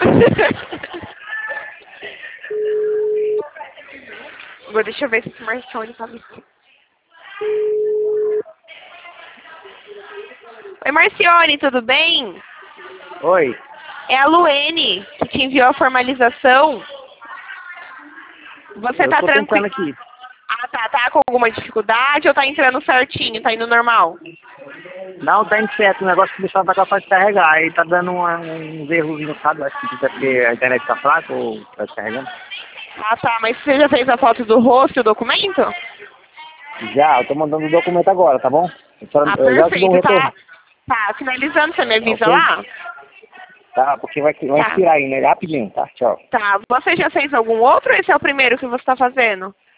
Agora deixa eu ver se esse Marcione tá aqui. Oi, Marcione, tudo bem? Oi. É a Luene que te enviou a formalização. Você tá Eu tô tentando tranquilo? aqui. Ah, tá. Tá com alguma dificuldade ou tá entrando certinho? Tá indo normal? Não, tá indo certo. O negócio que o pessoal tá capaz de carregar. Aí tá dando uns erros, sabe? Acho que é porque a internet tá fraca ou tá descarregando. Ah, tá. Mas você já fez a foto do rosto e o documento? Já, eu tô mandando o documento agora, tá bom? Ah, Eu já te dou um perfeito. retorno. Tá finalizando. Você me Tá avisa ok? lá? Tá, porque vai Tá. expirar aí, né? Rapidinho, tá? Tchau. Tá. Você já fez algum outro ou esse é o primeiro que você tá fazendo?